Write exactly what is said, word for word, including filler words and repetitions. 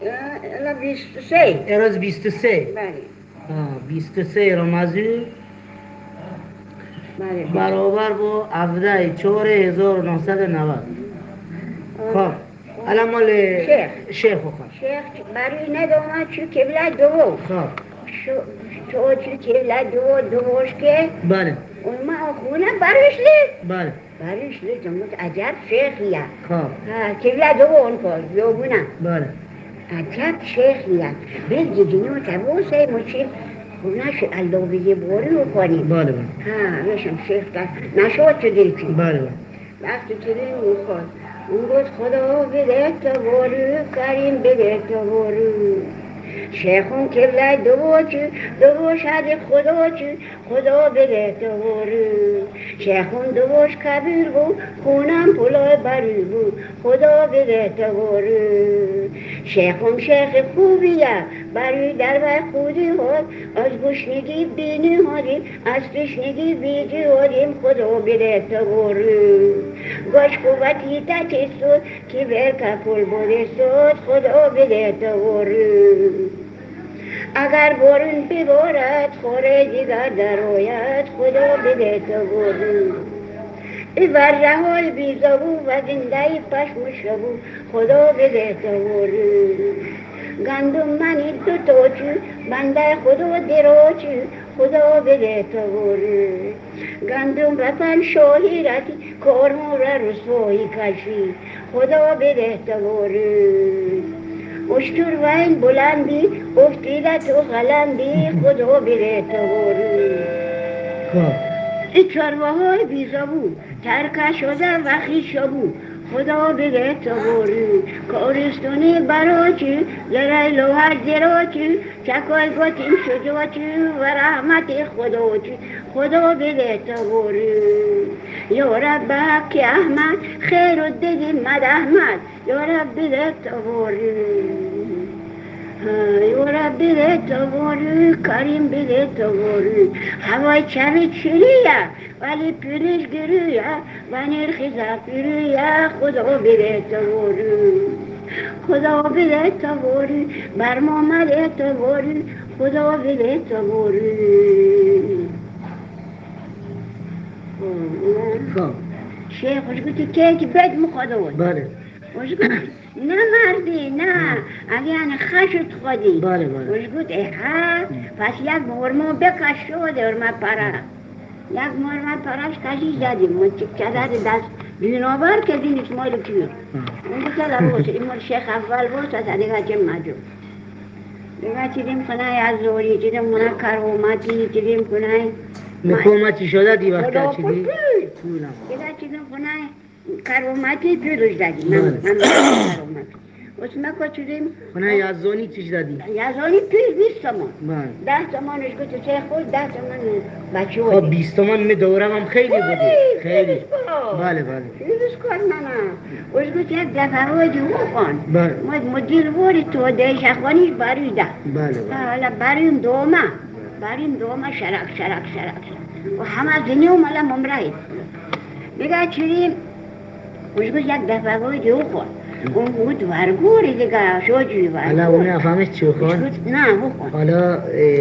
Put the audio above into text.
الان بیست و سه. امروز بیست و سه. بله. آه بیست و سه رمضان بله. برابر با هفده چهار هزار و نهصد و نود. خب الان مال شیخ شیخ بخون. شیخ برای ندامد چو کبله دو. خب چو چو کبله دو دوش که بله اون ما خونه برایش لید. بله برایش لید جمعت عجب شیخیه. خب کبله دو اون کار بیابونه. بله عجب شیخیه. بیل جدینو تبوسه مچی خونهش اللوبیه بوری و کنی. بله بله ها میشم شیخ کرد نشود چو دیلچی. بله بله وقتی ترین میخواد اون گفت خدا بده تا بارو کریم بده تا بارو شیخون کبله دو چو دو شد خدا چو خدا بده تا بارو شیخون دوش کبیر بود خونم پلای بری بود خدا بده تا بارو شیخون شیخ خوبیه برای در بر خودی هاد از گشنگی بینی هادیم از تشنگی بیجی هادیم خدا بده تا بارو گاش قوتی تا چیستود که برکه پل بوده سود خدا بده تا بارو اگر بارون ببارد خوره دیگر در آید خدا بده تا بارو ای بر های بیزابو و زنده پشم شبو خدا بده تا بارو گندم منی دو تا چو بنده خدا دراچو خدا بده تا بارو گندم رفن شاهی رتی کارمو را رسوایی کشی خدا بده تا بارو اشتر و این بلندی افتیده تو غلندی خدا بده تا بارو این چروه های بیزابو ترکه شده وخی شبو خدا بده تا بارو کارستونی براچو زرای لوحر زراچو چکای گاتیم شجاچو و رحمت خدا چو خدا بده تا بارو یا رب حق احمد خیر و دیدی مد احمد یا رب بده تا بارو یا رب بده تا بارو کریم بده تا بارو هوای چمی چریه ولی پیرش گریه و نرخی زفیریه خدا بده تا بارو خدا بده تا بارو بر ما مده تا بارو خدا بده تا بارو خب شیخ خوش گوتی که که بد مخواده بود بله خوش گوتی نه مردی نه اگه یعنی خشت خودی بله بله خوش گوتی ها پس یک مرمو بکش شده ارمه پره یک مرمه پرش کشی زدیم من چکدر دست بینابر که دین اسمایل کیو اون گوتی لباس این مال شیخ اول باست و دیگه چه مجو دیگه چیدیم کنه از زوری چیدیم کنه کرومتی چیدیم کنه مکومتی شده دی وقت چیدی؟ دیگه چیدیم کنه کرومتی پیروش دادیم من من کرومتی اسمه که چیدیم کنه یزانی چیش دادی؟ یزانی پیر بیست تومان بله ده تومانش گوتی چه خود ده تومان بچه خب بودی بیست تومن می دورم هم خیلی بودی خیلی بله بله پیروش کن نه از گوتی یک دفعه بودی او کن بله مدیر بودی تو دیش اخوانیش بری ده بله بله حالا بریم دومه بریم دومه شرک شرک شرک و همه زنی و مالا ممرهی دیگه چیدیم از گوت یک دفعه بودی او کن اون بود ورگوری دیگه شو جوی ورگور حالا اونه افهمش چی خون؟ نه او کن حالا